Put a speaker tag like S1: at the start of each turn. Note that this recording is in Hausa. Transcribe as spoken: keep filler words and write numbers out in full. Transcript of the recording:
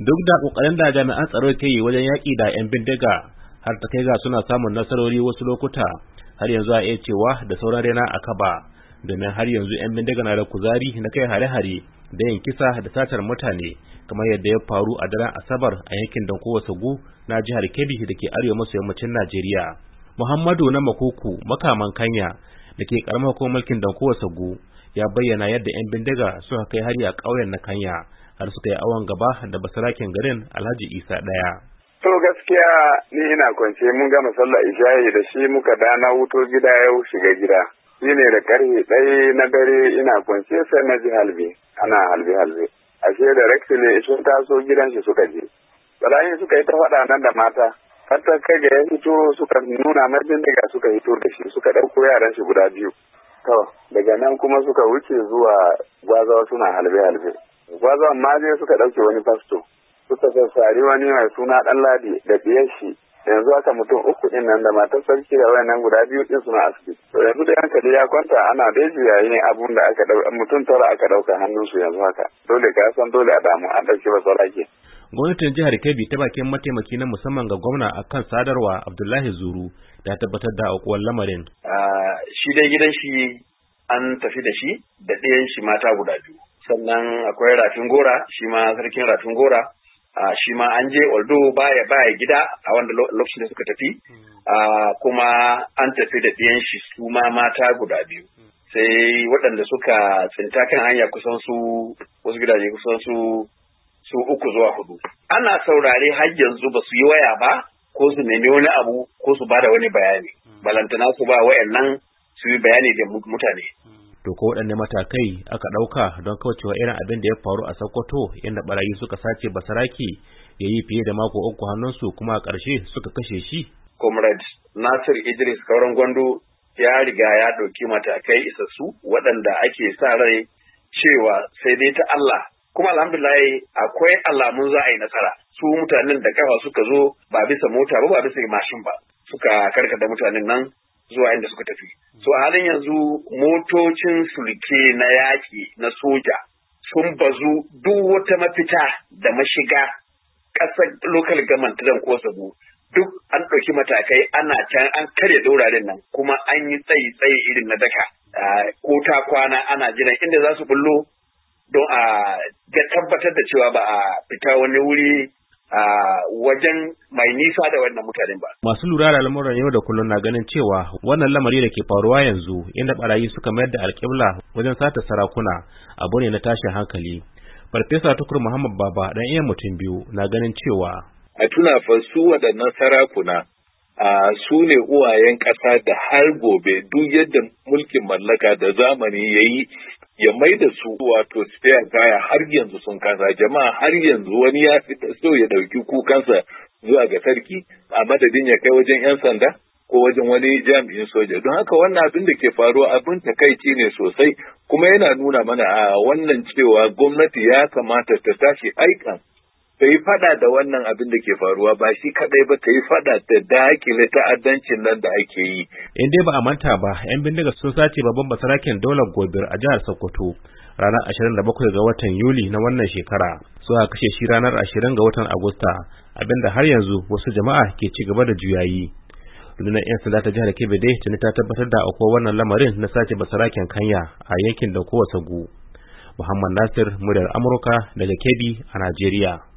S1: Duk da kokarin da jami'an tsaro ke yi wajen yaƙi da 'yan bindiga har ta kai ga suna samun nasarori wasu lokuta, har yanzu a iya cewa da sauran rena a kaba, domin har yanzu 'yan bindiga na da kuzari na kai hare-hare da yin kisa da satar mutane kamar yadda ya faru a daren Asabar a yankin Dankowa Sagu na jihar Kebbi da ke arewa maso yammacin Najeriya. Muhammadu na Makuku makaman Kanya da ke karamar hukumar mulkin Dankowa Sagu ya bayyana yadda 'yan bindiga suka kai hari a ƙauyen na Kanya har suka yi awon gaba da basaraken garin Alhaji Isa ɗaya.
S2: To gaskiya ni ina kwance mun gama sallah isha'i da shi muka dana wuto gida yau shiga gida. Shi ne da karfe ɗaya na dare ina kwance sai na ji halbe, ana halbe halbe. Ashe da rektile sun taso gidan shi suka je. Barayin suka yi ta faɗa nan da mata. Har ta kai ga ya fito suka nuna marjin daga suka hito da shi suka ɗauko yaran shi guda biyu. To daga nan kuma suka wuce zuwa gwazawa suna halbe halbe. Gwazon ma je suka ɗauke wani fasto, suka sassari wani mai suna ɗan ladi da ɗiyar shi, yanzu haka mutum uku ɗin nan da matar sarki da wayannan guda biyu ɗin suna asibiti. To yanzu da hankali ya kwanta ana dai juyayin abun da aka ɗauka mutum tara aka ɗauka hannunsu yanzu haka. Dole ka san dole a damu an ɗauki ba sarake.
S1: Gwamnatin jihar Kebbi ta bakin mataimaki na musamman ga gwamna akan sadarwa Abdullahi Zuru da tabbatar da aukuwar lamarin.
S3: Shi dai gidan shi an tafi da shi da ɗayan shi mata guda biyu. Sannan akwai rafin gora, shi ma sarkin rafin gora, shi ma an je oldo baya baya gida a wanda lokacin da suka tafi, kuma an tafi da ɗiyan shi su ma mata guda biyu. Sai waɗanda suka tsinta kan hanya kusan su wasu gidaje kusan su su uku zuwa hudu. Ana saurare har yanzu ba su yi waya ba ko su nemi wani abu ko su ba da wani bayani. Balantana su ba wayannan su yi bayani da mutane.
S1: To ko waɗanne matakai aka ɗauka don kaucewa irin abin da ya faru a Sokoto inda barayi suka sace basaraki ya yi fiye da mako uku hannunsu kuma a ƙarshe suka kashe shi?
S3: Comrade Nasir Idris Kauran Gwando ya riga ya ɗauki matakai isassu waɗanda ake sa rai cewa sai dai ta Allah. Kuma alhamdulillah akwai alamun za a yi nasara. Su mutanen da kafa suka zo ba bisa mota ba ba bisa mashin ba suka karkata mutanen nan zuwa inda suka tafi. So a halin yanzu motocin sulke na yaƙi na soja sun bazu duk wata mafita da mashiga ƙasar local government ta ko Sagu duk an ɗauki matakai ana can an karya dauraren nan kuma an yi tsayi tsayi irin na daka ko ta kwana ana jiran inda za su bullo don a ga tabbatar da cewa ba a fita wani wuri a wajen mai nisa da wannan mutanen ba.
S1: Masu lura da lamuran yau da kullum na ganin cewa wannan lamari da ke faruwa yanzu inda barayi suka mayar da alƙibla wajen sata sarakuna abu ne na tashin hankali. Farfesa Tukur Muhammad Baba dan iya mutum biyu na ganin cewa
S4: a tuna fa su waɗannan sarakuna a su ne uwayen ƙasa da har gobe duk yadda mulkin mallaka da zamani ya yi ya mai da su wato spare kaya har yanzu sun kasa jama'a har yanzu wani ya fita so ya dauki kukansa zuwa ga sarki a madadin ya kai wajen yan sanda ko wajen wani jami'in soja don haka wannan abin da ke faruwa abin takaici ne sosai kuma yana nuna mana a wannan cewa gwamnati ya kamata ta tashi aikan ta yi fada da wannan abin da ke faruwa ba shi kadai ba ta yi fada da dakile ta'addancin nan da ake yi.
S1: In dai ba a manta ba, 'yan bindiga sun sace babban basaraken daular Gobir a jihar Sokoto ranar ashirin da bakwai ga watan Yuli na wannan shekara. Suka kashe shi ranar ashirin ga watan Agusta, abinda har yanzu wasu jama'a ke ci gaba da juyayi. Rundunar 'yan sanda ta jihar Kebbi dai tuni ta tabbatar da akwai wannan lamarin na sace basaraken Kanya a yankin Dankowa Sagu. Muhammad Nasir, muryar Amurka daga Kebbi a Najeriya.